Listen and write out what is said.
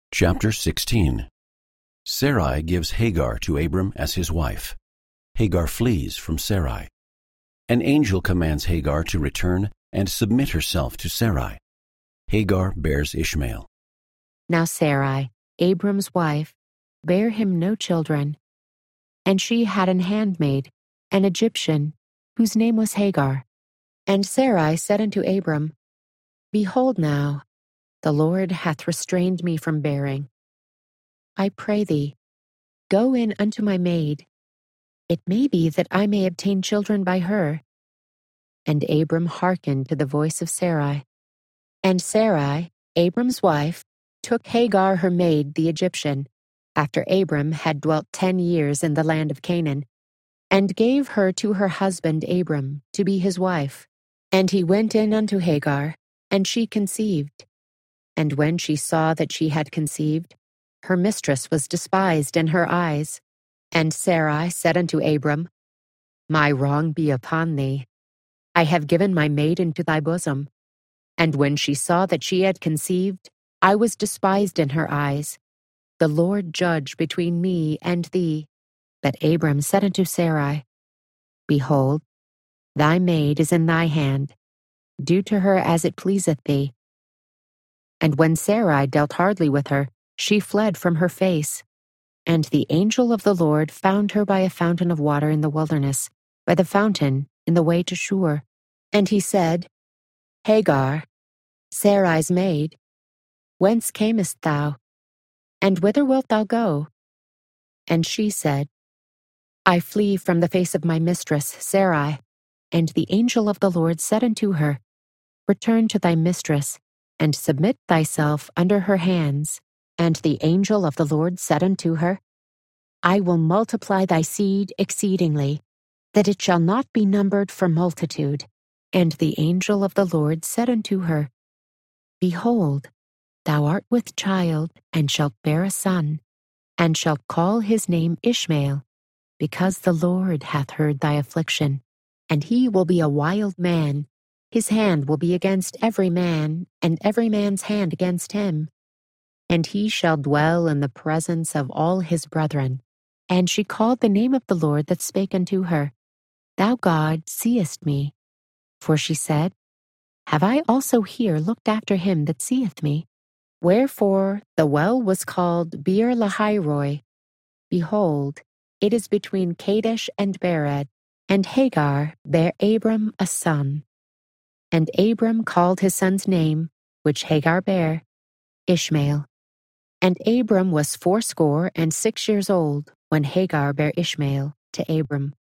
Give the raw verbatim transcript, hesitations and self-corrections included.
Chapter sixteen. Sarai gives Hagar to Abram as his wife. Hagar flees from Sarai. An angel commands Hagar to return and submit herself to Sarai. Hagar bears Ishmael. Now Sarai, Abram's wife, bare him no children, and she had an handmaid, an Egyptian, whose name was Hagar. And Sarai said unto Abram, Behold now, the Lord hath restrained me from bearing. I pray thee, go in unto my maid. It may be that I may obtain children by her. And Abram hearkened to the voice of Sarai. And Sarai, Abram's wife, took Hagar her maid the Egyptian, after Abram had dwelt ten years in the land of Canaan, and gave her to her husband Abram to be his wife. And he went in unto Hagar, and she conceived. And when she saw that she had conceived, her mistress was despised in her eyes. And Sarai said unto Abram, My wrong be upon thee. I have given my maid into thy bosom. And when she saw that she had conceived, I was despised in her eyes. The Lord judge between me and thee. But Abram said unto Sarai, Behold, thy maid is in thy hand. Do to her as it pleaseth thee. And when Sarai dealt hardly with her, she fled from her face. And the angel of the Lord found her by a fountain of water in the wilderness, by the fountain in the way to Shur. And he said, Hagar, Sarai's maid, whence camest thou? And whither wilt thou go? And she said, I flee from the face of my mistress, Sarai. And the angel of the Lord said unto her, Return to thy mistress, and submit thyself under her hands. And the angel of the Lord said unto her, I will multiply thy seed exceedingly, that it shall not be numbered for multitude. And the angel of the Lord said unto her, Behold, thou art with child, and shalt bear a son, and shalt call his name Ishmael, because the Lord hath heard thy affliction. And he will be a wild man. His hand will be against every man, and every man's hand against him. And he shall dwell in the presence of all his brethren. And she called the name of the Lord that spake unto her, Thou God seest me. For she said, Have I also here looked after him that seeth me? Wherefore the well was called Beer Lahairoi. Behold, it is between Kadesh and Bered. And Hagar bare Abram a son. And Abram called his son's name, which Hagar bare, Ishmael. And Abram was fourscore and six years old when Hagar bare Ishmael to Abram.